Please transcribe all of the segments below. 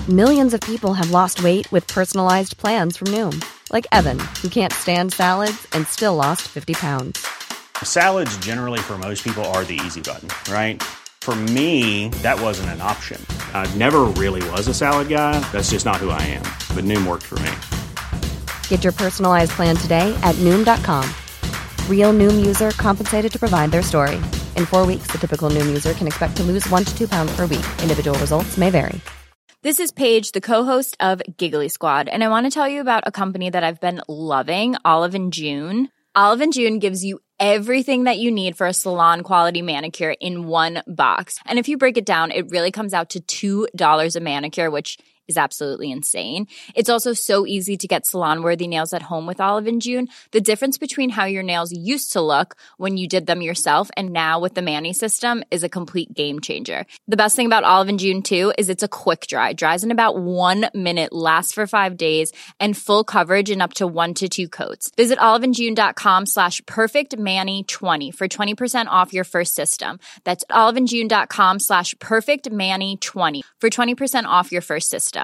Millions of people have lost weight with personalized plans from Noom. Like Evan, who can't stand salads and still lost 50 pounds. Salads generally for most people are the easy button, right? For me, that wasn't an option. I never really was a salad guy. That's just not who I am. But Noom worked for me. Get your personalized plan today at Noom.com. Real Noom user compensated to provide their story. In 4 weeks, the typical Noom user can expect to lose 1 to 2 pounds per week. Individual results may vary. This is Paige, the co-host of Giggly Squad, and I want to tell you about a company that I've been loving, Olive & June. Olive & June gives you everything that you need for a salon-quality manicure in one box. And if you break it down, it really comes out to $2 a manicure, which is absolutely insane. It's also so easy to get salon-worthy nails at home with Olive & June. The difference between how your nails used to look when you did them yourself and now with the Mani system is a complete game changer. The best thing about Olive & June, too, is it's a quick dry. Dries in about 1 minute, lasts for 5 days, and full coverage in up to 1 to 2 coats. Visit oliveandjune.com/perfectmani20 for 20% off your first system. That's oliveandjune.com/perfectmani20 for 20% off your first system.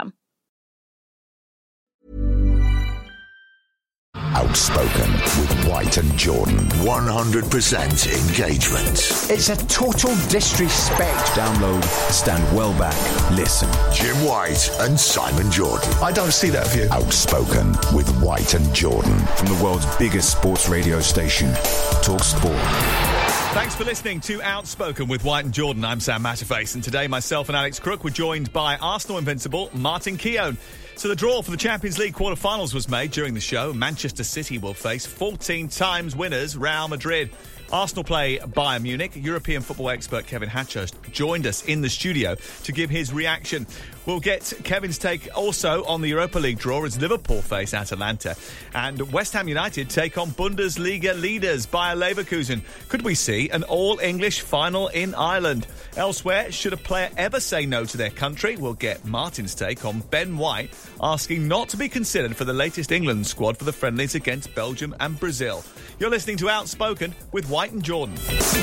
Outspoken with White and Jordan. 100% engagement. It's a total disrespect. Download, stand well back, listen. Jim White and Simon Jordan. I don't see that view. Outspoken with White and Jordan. From the world's biggest sports radio station, Talk Sport. Thanks for listening to Outspoken with White and Jordan. I'm Sam Matterface, and today myself and Alex Crook were joined by Arsenal invincible Martin Keown. So the draw for the Champions League quarter-finals was made during the show. Manchester City will face 14 times winners Real Madrid. Arsenal play Bayern Munich. European football expert Kevin Hatchurst joined us in the studio to give his reaction. We'll get Kevin's take also on the Europa League draw as Liverpool face Atalanta. And West Ham United take on Bundesliga leaders Bayer Leverkusen. Could we see an all-English final in Ireland? Elsewhere, should a player ever say no to their country? We'll get Martin's take on Ben White asking not to be considered for the latest England squad for the friendlies against Belgium and Brazil. You're listening to Outspoken with White and Jordan.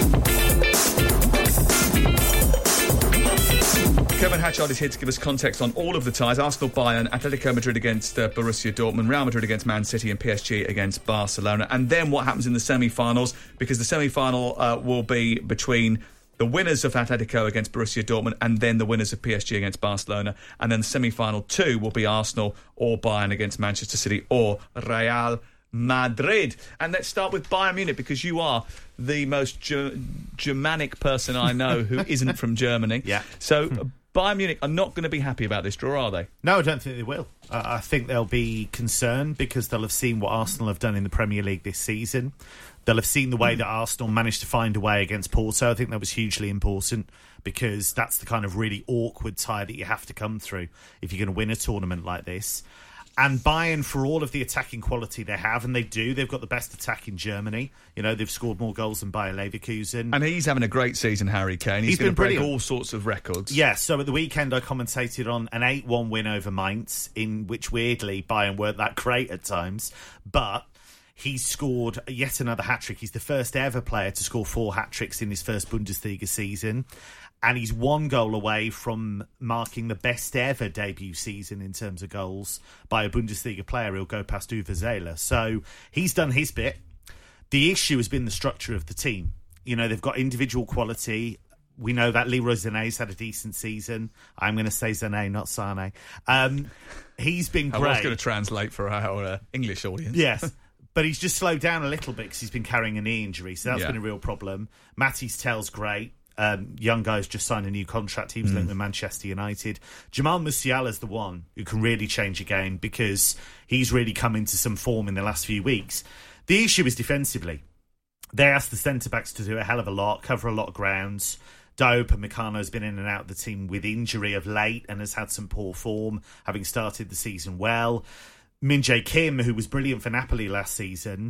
Kevin Hatchard is here to give us context on all of the ties. Arsenal, Bayern, Atletico Madrid against Borussia Dortmund, Real Madrid against Man City and PSG against Barcelona. And then what happens in the semi-finals, because the semi-final will be between the winners of Atletico against Borussia Dortmund and then the winners of PSG against Barcelona. And then the semi-final 2 will be Arsenal or Bayern against Manchester City or Real Madrid. And let's start with Bayern Munich, because you are the most Germanic person I know who isn't from Germany. Yeah. So Bayern Munich are not going to be happy about this draw, are they? No, I don't think they will. I think they'll be concerned because they'll have seen what Arsenal have done in the Premier League this season. They'll have seen the way that Arsenal managed to find a way against Porto. I think that was hugely important because that's the kind of really awkward tie that you have to come through if you're going to win a tournament like this. And Bayern, for all of the attacking quality they have, and they do, they've got the best attack in Germany. You know, they've scored more goals than Bayer Leverkusen. And he's having a great season, Harry Kane. He's going to break all sorts of records. Yeah, so at the weekend I commentated on an 8-1 win over Mainz, in which, weirdly, Bayern weren't that great at times. But he's scored yet another hat-trick. He's the first ever player to score 4 hat-tricks in his first Bundesliga season. And he's 1 goal away from marking the best ever debut season in terms of goals by a Bundesliga player. He'll go past Uwe Seeler. So he's done his bit. The issue has been the structure of the team. You know, they've got individual quality. We know that Leroy Sané's had a decent season. I'm going to say Sané, not Sane. He's been great. I was going to translate for our English audience. Yes. But he's just slowed down a little bit because he's been carrying a knee injury. So that's been a real problem. Matty's Tell's great. Young guy's just signed a new contract. He was linked with Manchester United. Jamal Musiala's the one who can really change a game because he's really come into some form in the last few weeks. The issue is defensively. They asked the centre-backs to do a hell of a lot, cover a lot of grounds. Diop and Meccano's been in and out of the team with injury of late and has had some poor form, having started the season well. Min Jae Kim, who was brilliant for Napoli last season,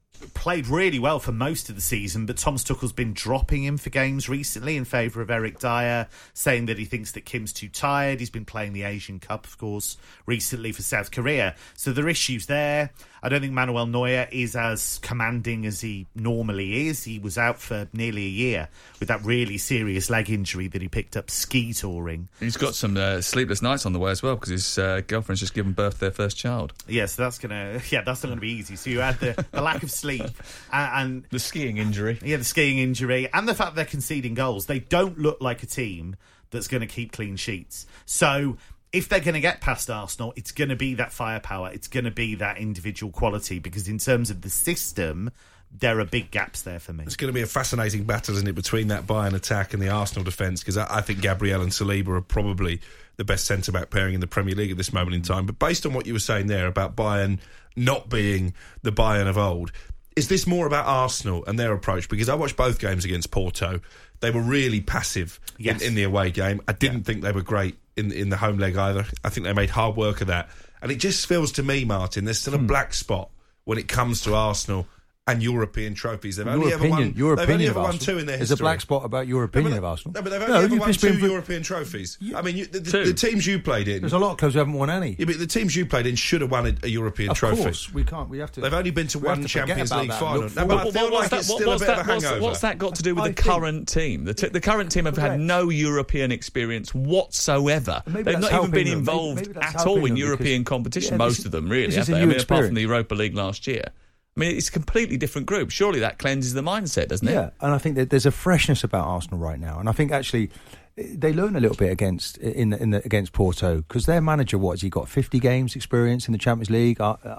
played really well for most of the season, but Thomas Tuchel's been dropping him for games recently in favour of Eric Dyer, saying that he thinks that Kim's too tired. He's been playing the Asian Cup, of course, recently for South Korea. So there are issues there. I don't think Manuel Neuer is as commanding as he normally is. He was out for nearly a year with that really serious leg injury that he picked up ski touring. He's got some sleepless nights on the way as well, because his girlfriend's just given birth to their first child. Yeah, so that's not going to be easy. So you add the lack of sleep and the skiing injury. Yeah, the skiing injury and the fact that they're conceding goals. They don't look like a team that's going to keep clean sheets. So if they're going to get past Arsenal, it's going to be that firepower. It's going to be that individual quality, because in terms of the system, there are big gaps there for me. It's going to be a fascinating battle, isn't it, between that Bayern attack and the Arsenal defence, because I think Gabriel and Saliba are probably the best centre-back pairing in the Premier League at this moment in time. But based on what you were saying there about Bayern not being the Bayern of old, is this more about Arsenal and their approach? Because I watched both games against Porto. They were really passive in the away game. I didn't think they were great in the home leg either. I think they made hard work of that. And it just feels to me, Martin, there's still a black spot when it comes to Arsenal and European trophies. They've only ever won two in their history. There's a black spot about your opinion of Arsenal. No, but they've only ever won two European trophies. I mean, the teams you played in... There's a lot of clubs who haven't won any. Yeah, but the teams you played in should have won a European trophy. Of course, we can't. We have to... They've only been to one Champions League final. No, but I feel like it's still a bit of a hangover. What's that got to do with the current team? The current team have had no European experience whatsoever. They've not even been involved at all in European competition, most of them, really, have they? I mean, apart from the Europa League last year. I mean, it's a completely different group. Surely that cleanses the mindset, doesn't it? Yeah, and I think that there's a freshness about Arsenal right now. And I think actually they learn a little bit against Porto, because their manager, has he got 50 games experience in the Champions League?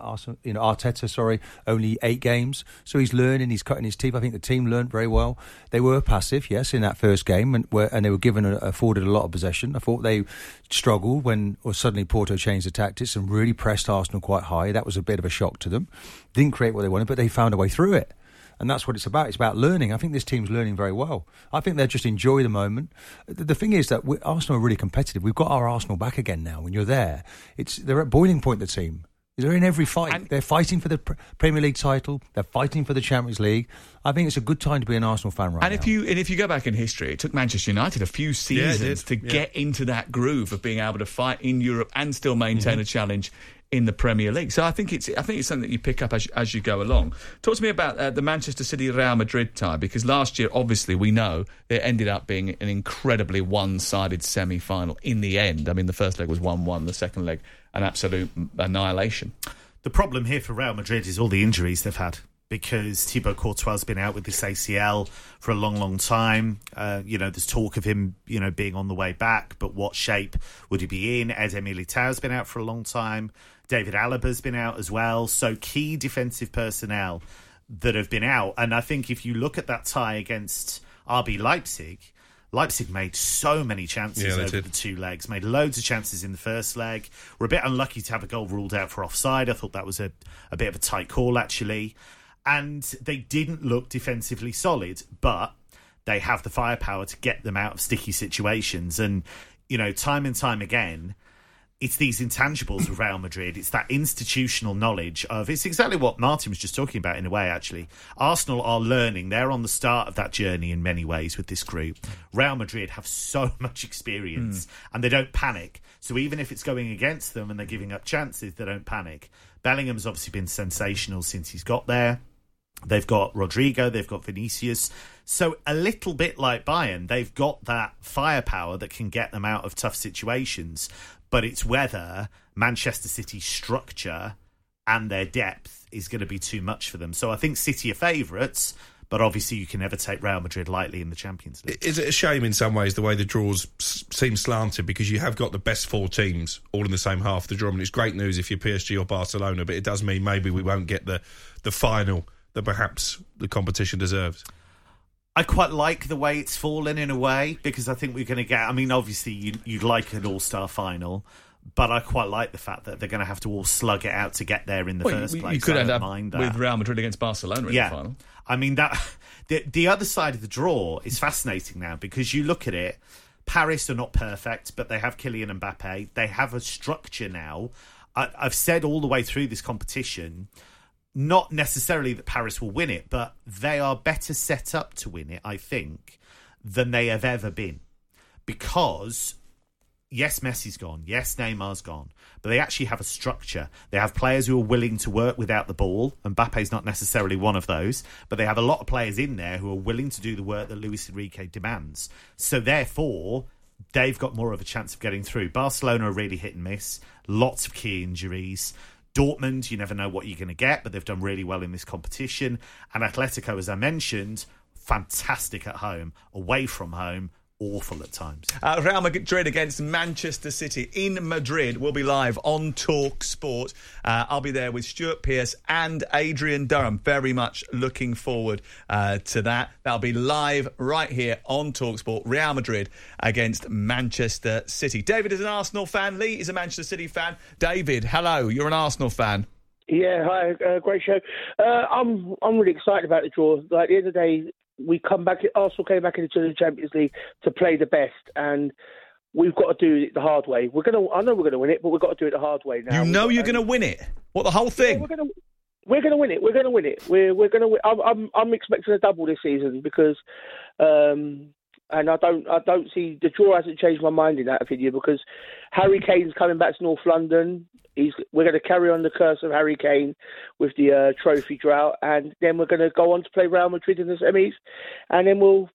Arteta, only 8 games. So he's learning, he's cutting his teeth. I think the team learned very well. They were passive, yes, in that first game, and they were afforded a lot of possession. I thought they struggled when suddenly Porto changed the tactics and really pressed Arsenal quite high. That was a bit of a shock to them. Didn't create what they wanted, but they found a way through it. And that's what it's about. It's about learning. I think this team's learning very well. I think they just enjoy the moment. The thing is that Arsenal are really competitive. We've got our Arsenal back again now. When you're there, they're at boiling point, the team. They're in every fight. And they're fighting for the Premier League title. They're fighting for the Champions League. I think it's a good time to be an Arsenal fan right now. And if you go back in history, it took Manchester United a few seasons to get into that groove of being able to fight in Europe and still maintain a challenge in the Premier League. So I think it's something that you pick up as you go along. Talk to me about the Manchester City-Real Madrid tie, because last year, obviously, we know it ended up being an incredibly one-sided semi-final in the end. I mean, the first leg was 1-1, the second leg an absolute annihilation. The problem here for Real Madrid is all the injuries they've had, because Thibaut Courtois has been out with this ACL for a long, long time. There's talk of him, being on the way back, but what shape would he be in? Eder Militao's been out for a long time. David Alaba's been out as well. So key defensive personnel that have been out. And I think if you look at that tie against RB Leipzig made so many chances over the 2 legs, made loads of chances in the first leg. We're a bit unlucky to have a goal ruled out for offside. I thought that was a bit of a tight call, actually. And they didn't look defensively solid, but they have the firepower to get them out of sticky situations. And, time and time again, it's these intangibles with Real Madrid. It's that institutional knowledge of... It's exactly what Martin was just talking about in a way, actually. Arsenal are learning. They're on the start of that journey in many ways with this group. Real Madrid have so much experience and they don't panic. So even if it's going against them and they're giving up chances, they don't panic. Bellingham's obviously been sensational since he's got there. They've got Rodrigo, they've got Vinicius. So a little bit like Bayern, they've got that firepower that can get them out of tough situations. But it's whether Manchester City's structure and their depth is going to be too much for them. So I think City are favourites, but obviously you can never take Real Madrid lightly in the Champions League. Is it a shame in some ways the way the draws seem slanted, because you have got the best 4 teams all in the same half of the draw? I mean, it's great news if you're PSG or Barcelona, but it does mean maybe we won't get the final that perhaps the competition deserves. I quite like the way it's fallen in a way, because I think we're going to get... I mean, obviously, you'd like an all-star final, but I quite like the fact that they're going to have to all slug it out to get there in the first place. You could end up with Real Madrid against Barcelona in the final. I mean, the other side of the draw is fascinating now, because you look at it, Paris are not perfect, but they have Kylian Mbappe. They have a structure now. I've said all the way through this competition... not necessarily that Paris will win it, but they are better set up to win it, I think, than they have ever been. Because, yes, Messi's gone. Yes, Neymar's gone. But they actually have a structure. They have players who are willing to work without the ball. Mbappe's not necessarily one of those. But they have a lot of players in there who are willing to do the work that Luis Enrique demands. So, therefore, they've got more of a chance of getting through. Barcelona are really hit and miss. Lots of key injuries. Dortmund, you never know what you're going to get, but they've done really well in this competition. And Atletico, as I mentioned, fantastic at home. Away from home, awful at times. Real Madrid against Manchester City in Madrid will be live on Talk Sport. I'll be there with Stuart Pearce and Adrian Durham. Very much looking forward to that. That'll be live right here on Talk Sport. Real Madrid against Manchester City. David is an Arsenal fan. Lee is a Manchester City fan. David, hello. You're an Arsenal fan. Yeah, hi. Great show. I'm really excited about the draw. Like, at the end of the day, Arsenal came back into the Champions League to play the best, and we've got to do it the hard way. I know we're going to win it, but we've got to do it the hard way now. You know you're going to win it? What, the whole thing? Yeah, we're going to win it. We're going to win it. We're going to win. I'm expecting a double this season because, and I don't see the draw hasn't changed my mind in that opinion because Harry Kane's coming back to North London. We're going to carry on the curse of Harry Kane with the trophy drought, and then we're going to go on to play Real Madrid in the semis, and then we'll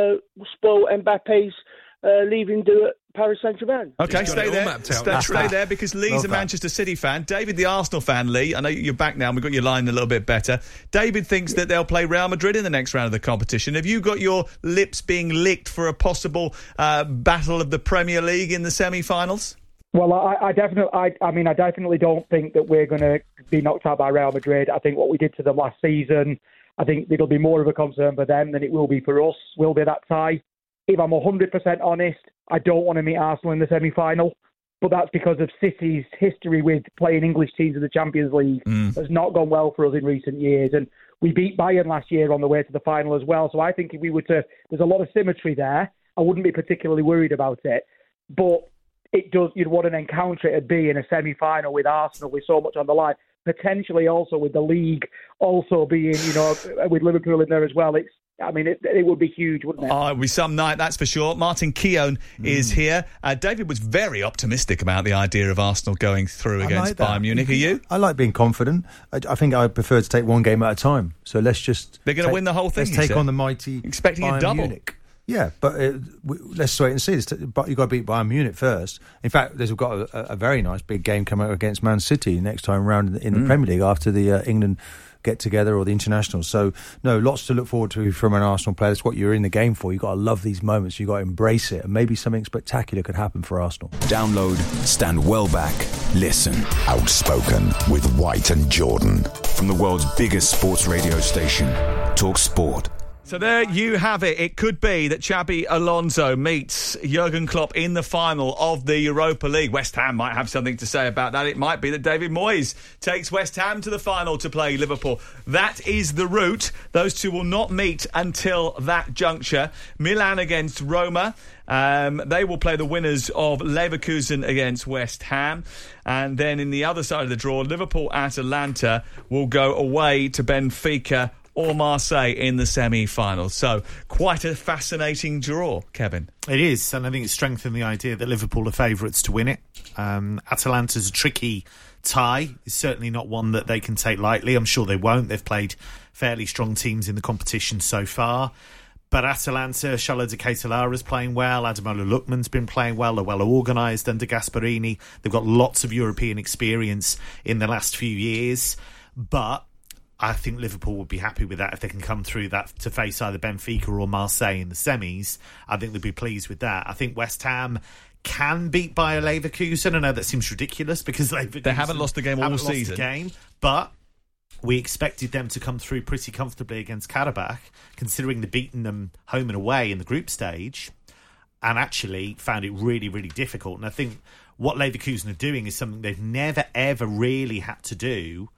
spoil Mbappe's leaving do at Paris Saint-Germain. Okay, stay there. Stay there because Lee's a Manchester City fan. David, the Arsenal fan. Lee, I know you're back now and we've got your line a little bit better. David thinks that they'll play Real Madrid in the next round of the competition. Have you got your lips being licked for a possible battle of the Premier League in the semi-finals? Well, I definitely don't think that we're going to be knocked out by Real Madrid. I think what we did to them last season, I think it'll be more of a concern for them than it will be for us. Will be that tie. If I'm 100% honest, I don't want to meet Arsenal in the semi-final, but that's because of City's history with playing English teams in the Champions League. Has not gone well for us in recent years, and we beat Bayern last year on the way to the final as well. So I think if we were to, there's a lot of symmetry there. I wouldn't be particularly worried about it, but it does. What an encounter it'd be in a semi-final with Arsenal with so much on the line. Potentially also with the league also being, with Liverpool in there as well. It would be huge, wouldn't it? Oh, it would be some night, that's for sure. Martin Keown is here. David was very optimistic about the idea of Arsenal going through against Bayern Munich. Are you? I like being confident. I think I prefer to take one game at a time. So let's just... They're going to win the whole thing, let's take on the mighty expecting Bayern a double. Munich. Yeah, but let's wait and see. But you've got to beat Bayern Munich first. In fact, we've got a very nice big game coming up against Man City next time round in the Premier League after the England get-together or the internationals. So, no, lots to look forward to from an Arsenal player. That's what you're in the game for. You've got to love these moments. You've got to embrace it. And maybe something spectacular could happen for Arsenal. Download, stand well back, listen. Outspoken with White and Jordan. From the world's biggest sports radio station, Talk Sport. So there you have it. It could be that Xabi Alonso meets Jurgen Klopp in the final of the Europa League. West Ham might have something to say about that. It might be that David Moyes takes West Ham to the final to play Liverpool. That is the route. Those two will not meet until that juncture. Milan against Roma. They will play the winners of Leverkusen against West Ham. And then in the other side of the draw, Liverpool-Atalanta will go away to Benfica or Marseille in the semi-finals. So quite a fascinating draw, Kevin. It is, and I think it's strengthened the idea that Liverpool are favourites to win it. Atalanta's a tricky tie. It's certainly not one that they can take lightly. I'm sure they won't. They've played fairly strong teams in the competition so far. But Atalanta, Charles de Ketelara's playing well. Ademola Lookman's been playing well. They're well organised under Gasperini. They've got lots of European experience in the last few years. But I think Liverpool would be happy with that if they can come through that to face either Benfica or Marseille in the semis. I think they'd be pleased with that. I think West Ham can beat Bayer Leverkusen. I know that seems ridiculous because they haven't lost a game all season. But we expected them to come through pretty comfortably against Karabakh, considering they've beaten them home and away in the group stage, and actually found it really, really difficult. And I think what Leverkusen are doing is something they've never, ever really had to do,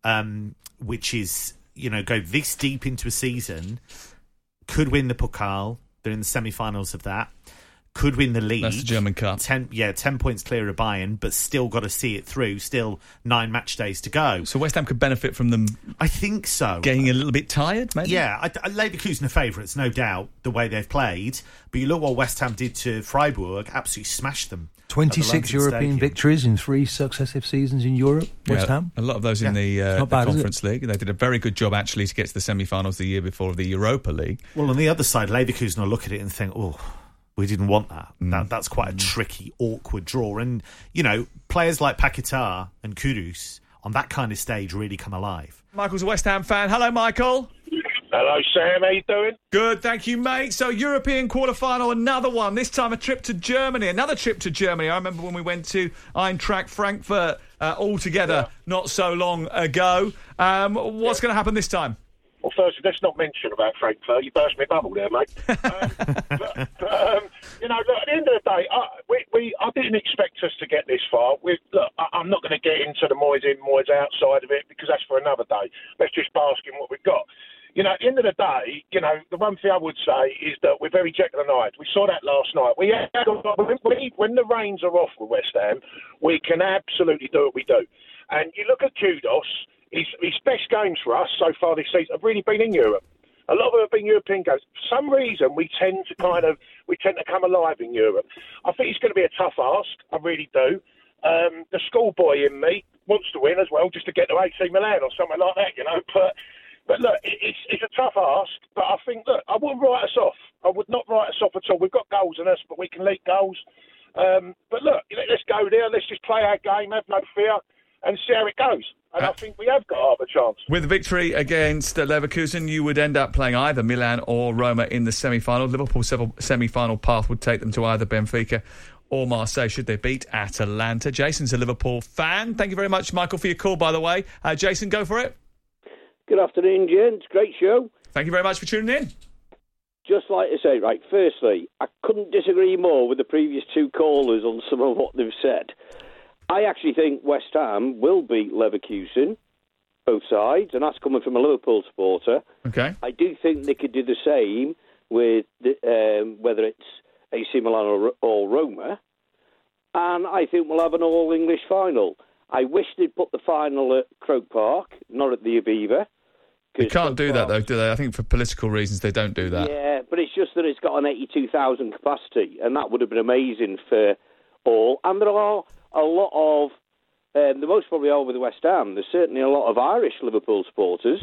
which is, go this deep into a season, could win the Pokal. They're in the semi-finals of that. could win the league. That's the German Cup. 10 points clear of Bayern, but still got to see it through. Still 9 match days to go. So West Ham could benefit from them. I think so. Getting a little bit tired, maybe. Yeah, Leverkusen are favourites, no doubt, the way they've played. But you look what West Ham did to Freiburg, absolutely smashed them. 26 European victories in 3 successive seasons in Europe, West Ham. A lot of those in the Conference League. They did a very good job, actually, to get to the semi-finals the year before of the Europa League. Well, on the other side, Leverkusen will look at it and think, we didn't want that. That's quite a tricky, awkward draw. And, players like Paquetá and Kudus on that kind of stage really come alive. Michael's a West Ham fan. Hello, Michael. Hello, Sam. How you doing? Good, thank you, mate. So, European quarter-final, another one. This time a trip to Germany. Another trip to Germany. I remember when we went to Eintracht Frankfurt all together not so long ago. What's going to happen this time? Well, firstly, let's not mention about Frankfurt. You burst my bubble there, mate. Look, at the end of the day, I didn't expect us to get this far. I'm not going to get into the Moyes in, Moyes out side of it because that's for another day. Let's just bask in what we've got. At the end of the day, the one thing I would say is that we're very Jekyll and Hyde. We saw that last night. When the reins are off with West Ham, we can absolutely do what we do. And you look at Kudos. His best games for us so far this season have really been in Europe. A lot of them have been European games. For some reason, we tend to come alive in Europe. I think it's going to be a tough ask. I really do. The schoolboy in me wants to win as well, just to get to AC Milan or something like that, But look, it's a tough ask. But I think, I wouldn't write us off. I would not write us off at all. We've got goals in us, but we can leak goals. But look, let's go there. Let's just play our game, have no fear, and see how it goes. And I think we have got half a chance. With a victory against Leverkusen, you would end up playing either Milan or Roma in the semi-final. Liverpool's semi-final path would take them to either Benfica or Marseille should they beat Atalanta. Jason's a Liverpool fan. Thank you very much, Michael, for your call, by the way. Jason, go for it. Good afternoon, gents. Great show. Thank you very much for tuning in. Just like to say, right, firstly, I couldn't disagree more with the previous 2 callers on some of what they've said. I actually think West Ham will beat Leverkusen, both sides, and that's coming from a Liverpool supporter. Okay. I do think they could do the same with whether it's AC Milan or Roma, and I think we'll have an all-English final. I wish they'd put the final at Croke Park, not at the Aviva. They can't do that, though, do they? I think for political reasons they don't do that. Yeah, but it's just that it's got an 82,000 capacity, and that would have been amazing for all. And there are a lot of, the most probably are with West Ham, there's certainly a lot of Irish Liverpool supporters,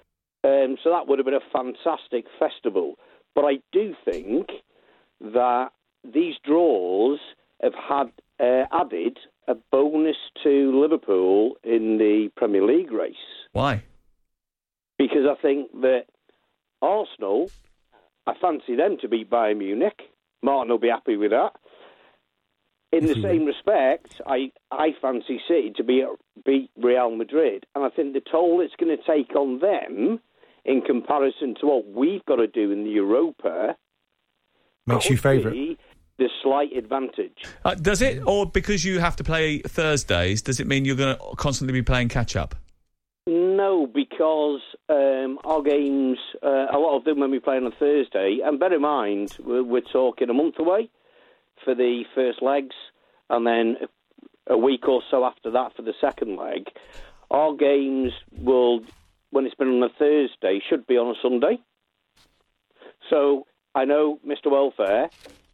so that would have been a fantastic festival. But I do think that these draws have had added a bonus to Liverpool in the Premier League race. Why? Because I think that Arsenal, I fancy them to beat Bayern Munich. Martin will be happy with that. In the same respect, I fancy City to beat Real Madrid. And I think the toll it's going to take on them in comparison to what we've got to do in the Europa makes you favourite. The slight advantage. Does it? Or because you have to play Thursdays, does it mean you're going to constantly be playing catch-up? No, because our games, a lot of them when we play on a Thursday, and bear in mind, we're talking a month away for the first legs, and then a week or so after that for the second leg. Our games will, when it's been on a Thursday, should be on a Sunday. So I know, Mr. Welfare,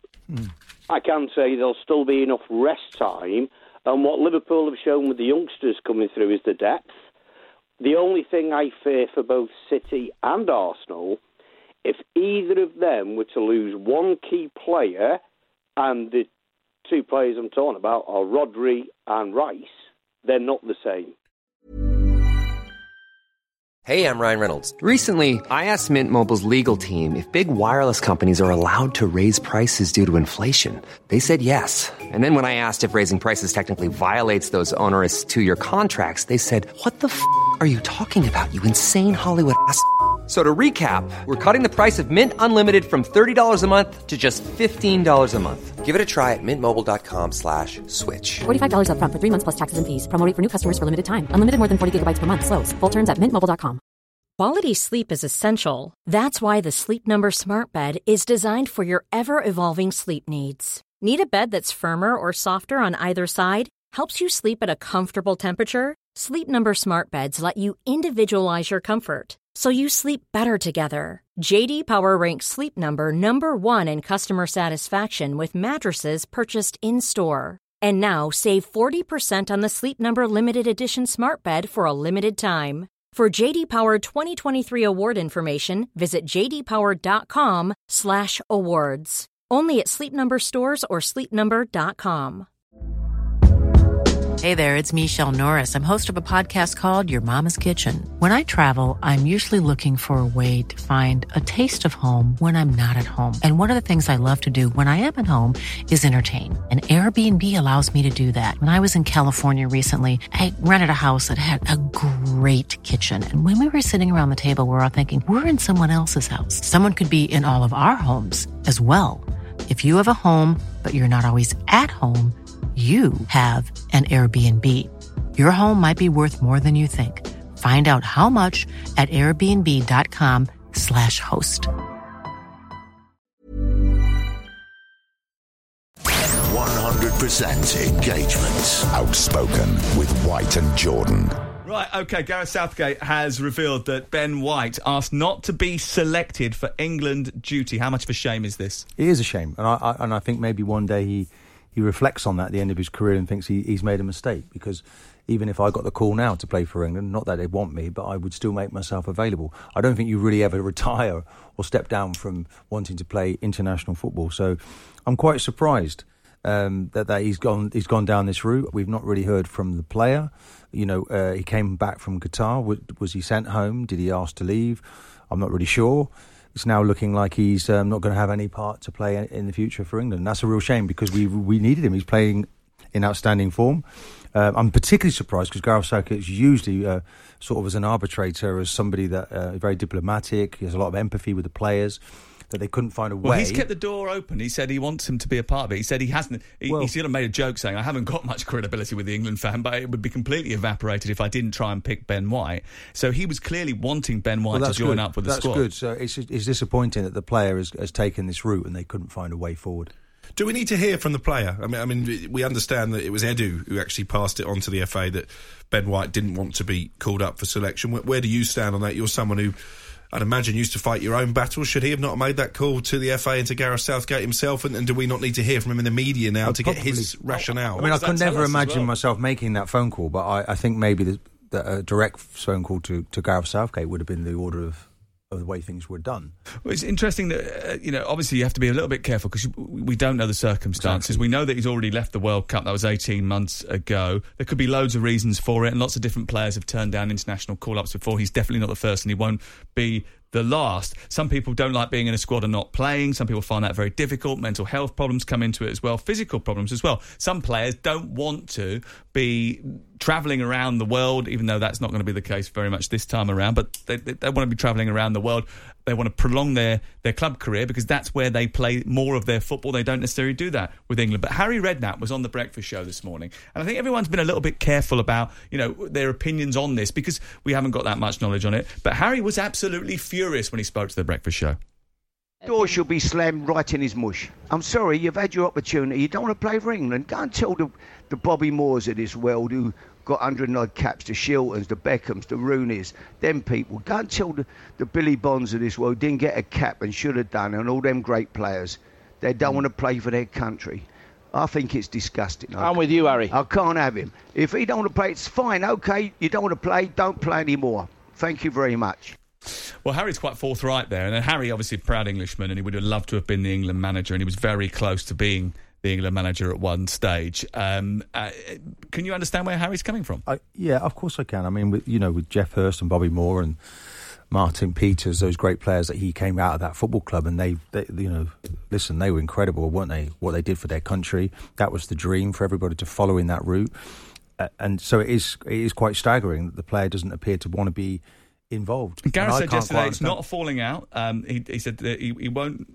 I can say there'll still be enough rest time, and what Liverpool have shown with the youngsters coming through is the depth. The only thing I fear for both City and Arsenal, if either of them were to lose one key player, and the 2 players I'm talking about are Rodri and Rice, they're not the same. Hey, I'm Ryan Reynolds. Recently, I asked Mint Mobile's legal team if big wireless companies are allowed to raise prices due to inflation. They said yes. And then when I asked if raising prices technically violates those onerous 2-year contracts, they said, "What the f*** are you talking about, you insane Hollywood ass?" So to recap, we're cutting the price of Mint Unlimited from $30 a month to just $15 a month. Give it a try at mintmobile.com/switch. $45 up front for 3 months plus taxes and fees. Promo rate for new customers for limited time. Unlimited more than 40 gigabytes per month. Slows full terms at mintmobile.com. Quality sleep is essential. That's why the Sleep Number Smart Bed is designed for your ever-evolving sleep needs. Need a bed that's firmer or softer on either side? Helps you sleep at a comfortable temperature? Sleep Number Smart Beds let you individualize your comfort, so you sleep better together. J.D. Power ranks Sleep Number number 1 in customer satisfaction with mattresses purchased in-store. And now, save 40% on the Sleep Number Limited Edition Smart Bed for a limited time. For J.D. Power 2023 award information, visit jdpower.com/awards. Only at Sleep Number stores or sleepnumber.com. Hey there, it's Michelle Norris. I'm host of a podcast called Your Mama's Kitchen. When I travel, I'm usually looking for a way to find a taste of home when I'm not at home. And one of the things I love to do when I am at home is entertain. And Airbnb allows me to do that. When I was in California recently, I rented a house that had a great kitchen. And when we were sitting around the table, we were all thinking, we're in someone else's house. Someone could be in all of our homes as well. If you have a home, but you're not always at home, you have an Airbnb. Your home might be worth more than you think. Find out how much at airbnb.com/host. 100% engagement. Outspoken with White and Jordan. Right, OK, Gareth Southgate has revealed that Ben White asked not to be selected for England duty. How much of a shame is this? It is a shame, and I think maybe one day he reflects on that at the end of his career and thinks he's made a mistake, because even if I got the call now to play for England, not that they want me, but I would still make myself available. I don't think you really ever retire or step down from wanting to play international football. So I'm quite surprised that he's gone down this route. We've not really heard from the player. You know, he came back from Qatar. Was he sent home? Did he ask to leave? I'm not really sure. It's now looking like he's not going to have any part to play in the future for England. That's a real shame, because we needed him. He's playing in outstanding form. I'm particularly surprised because Gareth Southgate is usually sort of as an arbitrator, as somebody that is very diplomatic. He has a lot of empathy with the players, that they couldn't find a way. Well, he's kept the door open. He said he wants him to be a part of it. He said he hasn't. He sort of made a joke saying, I haven't got much credibility with the England fan, but it would be completely evaporated if I didn't try and pick Ben White. So he was clearly wanting Ben White to join up with the squad. That's good. So it's disappointing that the player has taken this route and they couldn't find a way forward. Do we need to hear from the player? I mean, we understand that it was Edu who actually passed it on to the FA that Ben White didn't want to be called up for selection. Where do you stand on that? You're someone who, I'd imagine, used to fight your own battles. Should he have not made that call to the FA and to Gareth Southgate himself? And do we not need to hear from him in the media now to get his rationale? I mean, I could never imagine myself making that phone call, but I think maybe a direct phone call to Gareth Southgate would have been the order of the way things were done. Well, it's interesting that, obviously you have to be a little bit careful because we don't know the circumstances. Exactly. We know that he's already left the World Cup. That was 18 months ago. There could be loads of reasons for it, and lots of different players have turned down international call-ups before. He's definitely not the first, and he won't be the last. Some people don't like being in a squad and not playing. Some people find that very difficult. Mental health problems come into it as well. Physical problems as well. Some players don't want to be travelling around the world, even though that's not going to be the case very much this time around. But they want to be travelling around the world. They want to prolong their club career because that's where they play more of their football. They don't necessarily do that with England. But Harry Redknapp was on the Breakfast Show this morning, and I think everyone's been a little bit careful about their opinions on this because we haven't got that much knowledge on it. But Harry was absolutely furious when he spoke to the Breakfast Show. Door should be slammed right in his mush. I'm sorry, you've had your opportunity. You don't want to play for England. Go and tell the Bobby Moores of this world who got 100-odd caps, the Shiltons, the Beckhams, the Rooneys, them people. Go and tell the Billy Bonds of this world didn't get a cap and should have done, and all them great players. They don't want to play for their country. I think it's disgusting. I'm with you, Harry. I can't have him. If he don't want to play, it's fine. OK, you don't want to play, don't play anymore. Thank you very much. Well, Harry's quite forthright there. And Harry, obviously a proud Englishman, and he would have loved to have been the England manager, and he was very close to being the England manager at one stage. Can you understand where Harry's coming from? Yeah, of course I can. I mean, with Geoff Hurst and Bobby Moore and Martin Peters, those great players that he came out of that football club, and they listen, they were incredible, weren't they? What they did for their country, that was the dream for everybody to follow in that route. And so it is quite staggering that the player doesn't appear to want to be involved. Gareth said yesterday it's not a falling out. He said that he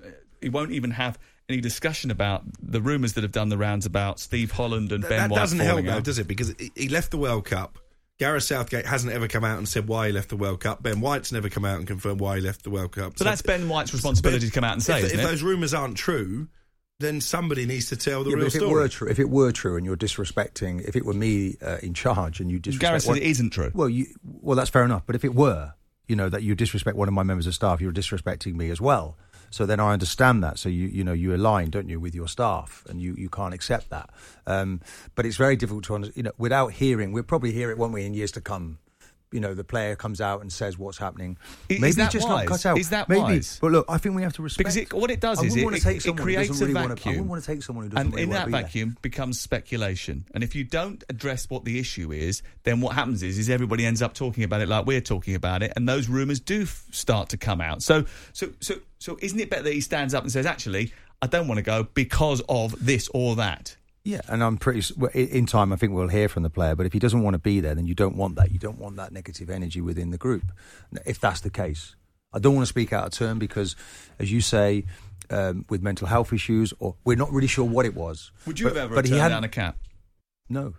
won't even have any discussion about the rumours that have done the rounds about Steve Holland and Ben White. That doesn't help, though, does it? Because he left the World Cup, Gareth Southgate hasn't ever come out and said why he left the World Cup. Ben White's never come out and confirmed why he left the World Cup. So that's Ben White's responsibility to come out and say, isn't it? If those rumours aren't true, then somebody needs to tell the real if story. If it were true and you're disrespecting, if it were me in charge and you disrespect... Gareth said it isn't true. Well, that's fair enough. But if it were, that you disrespect one of my members of staff, you're disrespecting me as well. So then I understand that. So you align, don't you, with your staff, and you can't accept that. But it's very difficult to understand. Without hearing, we'll probably hear it, won't we, in years to come. The player comes out and says what's happening. Is that just wise? Not cut out. Is that maybe. Wise? But look, I think we have to respect. Because what it does is it creates a vacuum. I wouldn't want to take someone who doesn't and really in want to that be vacuum becomes speculation. And if you don't address what the issue is, then what happens is everybody ends up talking about it like we're talking about it, and those rumours do start to come out. So isn't it better that he stands up and says, actually, I don't want to go because of this or that? Yeah, and I'm in time I think we'll hear from the player, but if he doesn't want to be there, then you don't want that. You don't want that negative energy within the group, if that's the case. I don't want to speak out of turn because, as you say, with mental health issues, or we're not really sure what it was. Would you have ever turned down a cap? No.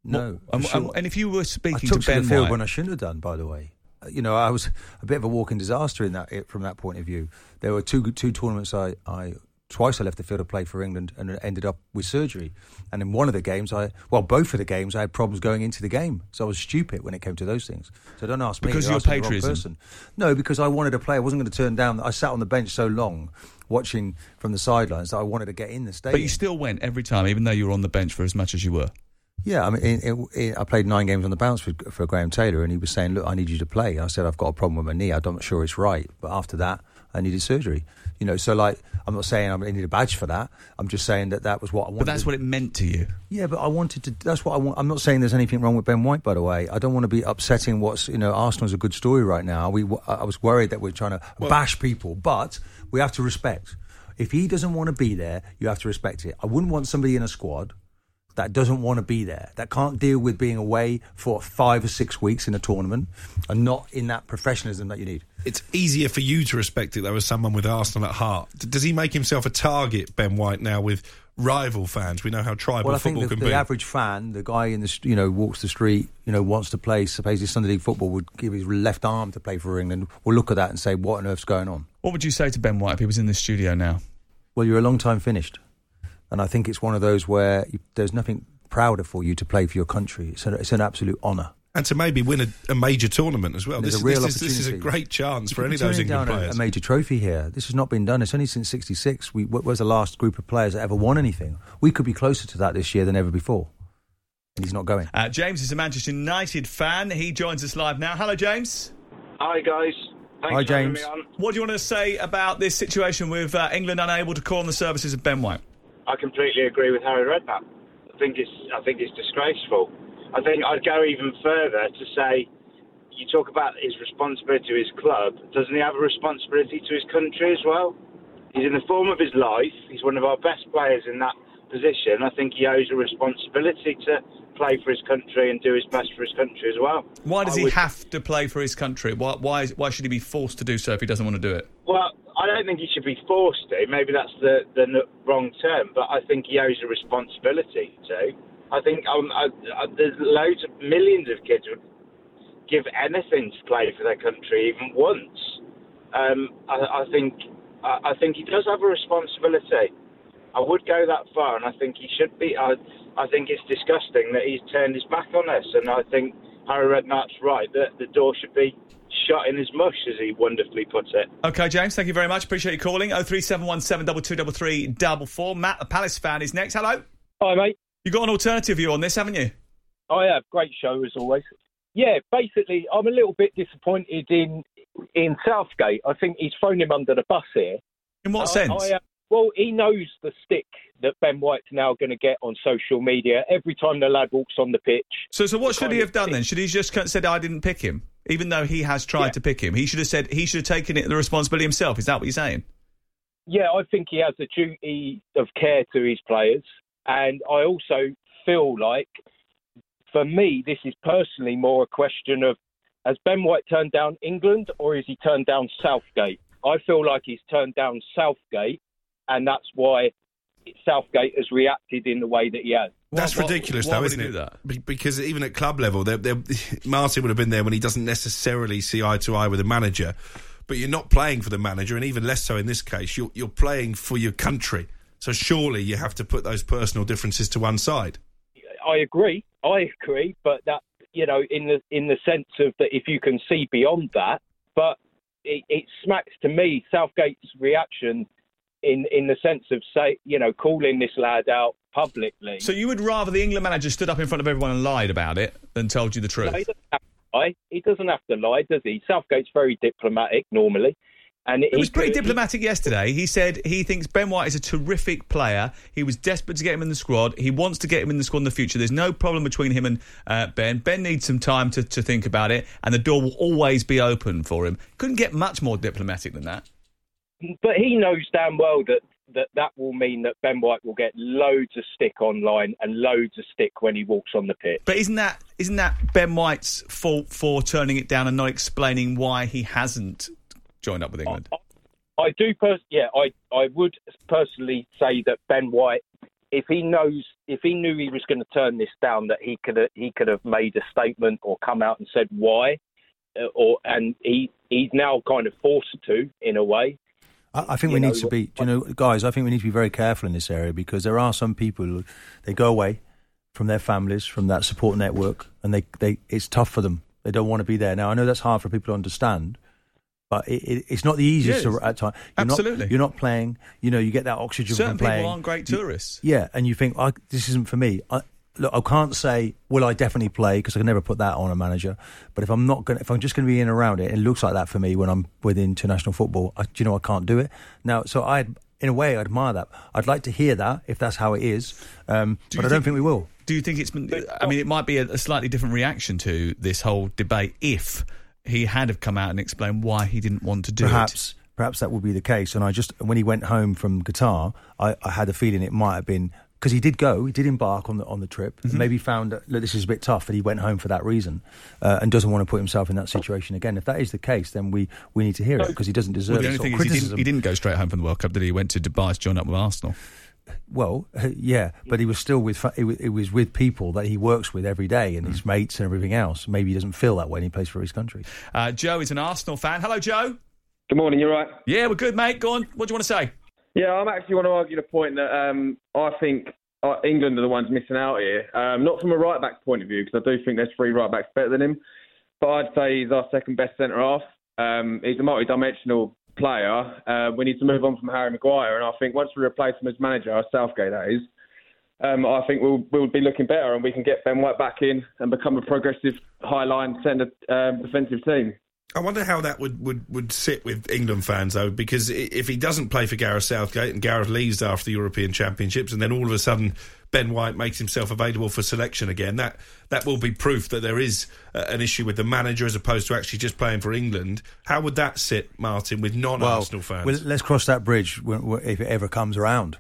And if you were speaking to Ben the field White... when I shouldn't have done, by the way. I was a bit of a walking disaster from that point of view. There were two tournaments twice I left the field to play for England and ended up with surgery. And in one of the games, both of the games, I had problems going into the game. So I was stupid when it came to those things. So don't ask me. Because of your patriotism? No, because I wanted to play. I wasn't going to turn down. I sat on the bench so long watching from the sidelines that I wanted to get in the stadium. But you still went every time, even though you were on the bench for as much as you were? Yeah, I mean, I played 9 games on the bounce for Graham Taylor, and he was saying, look, I need you to play. I said, I've got a problem with my knee. I'm not sure it's right. But after that, I needed surgery. So I'm not saying I need a badge for that. I'm just saying that was what I wanted. But that's what it meant to you. Yeah, but I wanted to. That's what I want. I'm not saying there's anything wrong with Ben White, by the way. I don't want to be upsetting Arsenal's a good story right now. I was worried that we're trying to bash people, but we have to respect. If he doesn't want to be there, you have to respect it. I wouldn't want somebody in a squad that doesn't want to be there, that can't deal with being away for 5 or 6 weeks in a tournament and not in that professionalism that you need. It's easier for you to respect it, though, as someone with Arsenal at heart. Does he make himself a target, Ben White, now with rival fans? We know how tribal football can be. The average fan, the guy in the walks the street, wants to play, supposedly Sunday League football, would give his left arm to play for England, will look at that and say, what on earth's going on? What would you say to Ben White if he was in the studio now? Well, you're a long time finished. And I think it's one of those where there's nothing prouder for you to play for your country. It's an absolute honour. And to maybe win a major tournament as well. This is a great chance for any of those England players. A major trophy here. This has not been done. It's only since '66. What was the last group of players that ever won anything? We could be closer to that this year than ever before. And he's not going. James is a Manchester United fan. He joins us live now. Hello, James. Hi, guys. Thanks Hi, James. for having me on. What do you want to say about this situation with England unable to call on the services of Ben White? I completely agree with Harry Redknapp. I think it's disgraceful. I think I'd go even further to say, you talk about his responsibility to his club. Doesn't he have a responsibility to his country as well? He's in the form of his life. He's one of our best players in that position. I think he owes a responsibility to play for his country and do his best for his country as well. Why does he have to play for his country? Why should he be forced to do so if he doesn't want to do it? Well, I don't think he should be forced to. Maybe that's the wrong term, but I think he owes a responsibility to. I think there's millions of kids would give anything to play for their country, even once. I think he does have a responsibility. I would go that far, and I think he should be. I think it's disgusting that he's turned his back on us, and I think Harry Redknapp's right that the door should be shut in his mush, as he wonderfully puts it. OK, James, thank you very much. Appreciate you calling. 03717 2233 44. Matt, a Palace fan, is next. Hello. Hi, mate. You got an alternative view on this, haven't you? I have. Great show, as always. Yeah, basically, I'm a little bit disappointed in Southgate. I think he's thrown him under the bus here. In what sense? Well, he knows the stick that Ben White's now going to get on social media every time the lad walks on the pitch. So what should he have done then? Should he just said, I didn't pick him, even though he has tried to pick him? He should have taken the responsibility himself. Is that what you're saying? Yeah, I think he has a duty of care to his players. And I also feel like, for me, this is personally more a question of, has Ben White turned down England or has he turned down Southgate? I feel like he's turned down Southgate, and that's why Southgate has reacted in the way that he has. That's ridiculous, though, isn't it? Because even at club level, Martin would have been there when he doesn't necessarily see eye to eye with the manager. But you're not playing for the manager, and even less so in this case. You're playing for your country. So surely you have to put those personal differences to one side. I agree, but that, you know, in the sense of that, if you can see beyond that, but it smacks to me Southgate's reaction in the sense of, say, you know, calling this lad out publicly. So you would rather the England manager stood up in front of everyone and lied about it than told you the truth? No, he doesn't have to lie, does he? Southgate's very diplomatic normally. And it was pretty diplomatic yesterday. He said he thinks Ben White is a terrific player. He was desperate to get him in the squad. He wants to get him in the squad in the future. There's no problem between him and Ben. Ben needs some time to think about it, and the door will always be open for him. Couldn't get much more diplomatic than that. But he knows damn well that will mean that Ben White will get loads of stick online and loads of stick when he walks on the pitch. But isn't that Ben White's fault for turning it down and not explaining why he hasn't joined up with England? I would personally say that Ben White, if he knew he was going to turn this down, that he could have made a statement or come out and said why, and he's now kind of forced to, in a way. I think we need to be, guys, I think we need to be very careful in this area, because there are some people who, they go away from their families, from that support network, and it's tough for them. They don't want to be there. Now, I know that's hard for people to understand, but it's not the easiest at times. You're not playing, you get that oxygen Certain from playing. Certain people aren't great tourists. Yeah, and you think, this isn't for me. Look, I can't say, will I definitely play, because I can never put that on a manager. But if I'm just going to be in and around it, it looks like that for me when I'm with international football. I can't do it. Now, so in a way, I admire that. I'd like to hear that, if that's how it is. But I don't think we will. Do you think it might be a slightly different reaction to this whole debate if he had have come out and explained why he didn't want to do it? Perhaps that would be the case. And when he went home from Qatar, I had a feeling it might have been, because he did embark on the trip, and maybe found that this is a bit tough, that he went home for that reason, and doesn't want to put himself in that situation again. If that is the case, then we need to hear it, because he doesn't deserve the only thing is he didn't go straight home from the World Cup, did he? He went to Dubai to join up with Arsenal. Well, yeah, but he was still with people that he works with every day, and his mates and everything else. Maybe he doesn't feel that way when he plays for his country. Joe is an Arsenal fan. Hello, Joe. Good morning, you right? Yeah, we're good, mate. Go on. What do you want to say? Yeah, I actually want to argue the point that I think England are the ones missing out here. Not from a right-back point of view, because I do think there's 3 right-backs better than him. But I'd say he's our second-best centre-half. He's a multi-dimensional player. We need to move on from Harry Maguire, and I think once we replace him as manager, Southgate that is, I think we'll be looking better, and we can get Ben White back in and become a progressive, high-line centre defensive team. I wonder how that would sit with England fans, though, because if he doesn't play for Gareth Southgate and Gareth leaves after the European Championships, and then all of a sudden Ben White makes himself available for selection again, that will be proof that there is an issue with the manager as opposed to actually just playing for England. How would that sit, Martin, with non-Arsenal fans? Well, let's cross that bridge if it ever comes around.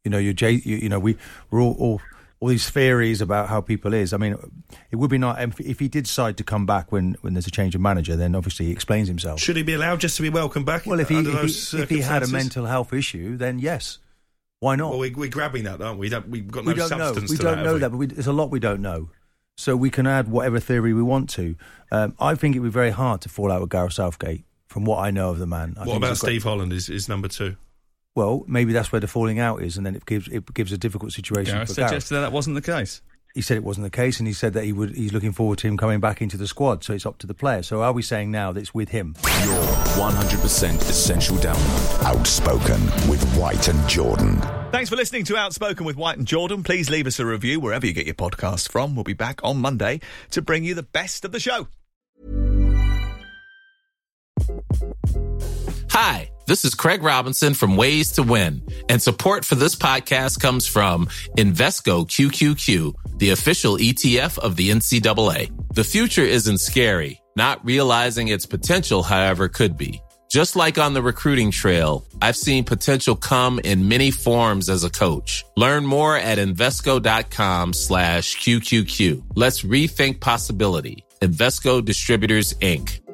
We're all these theories about how people is. I mean, it would be nice if he did decide to come back when there's a change of manager. Then obviously he explains himself. Should he be allowed just to be welcomed back? Well, if he had a mental health issue, then yes, why not? Well, we're grabbing that, aren't we? We've got no substance. We don't know that, but there's a lot we don't know. So we can add whatever theory we want to. I think it would be very hard to fall out with Gareth Southgate. From what I know of the man, what about Steve Holland? Is number 2? Well, maybe that's where the falling out is, and then it gives a difficult situation Gareth for Gareth. Suggested that wasn't the case. He said it wasn't the case, and he said that he's looking forward to him coming back into the squad, so it's up to the player. So are we saying now that it's with him? Your 100% essential download. Outspoken with White and Jordan. Thanks for listening to Outspoken with White and Jordan. Please leave us a review wherever you get your podcasts from. We'll be back on Monday to bring you the best of the show. Hi, this is Craig Robinson from Ways to Win, and support for this podcast comes from Invesco QQQ, the official ETF of the NCAA. The future isn't scary. Not realizing its potential, however, could be. Just like on the recruiting trail, I've seen potential come in many forms as a coach. Learn more at Invesco.com/QQQ. Let's rethink possibility. Invesco Distributors, Inc.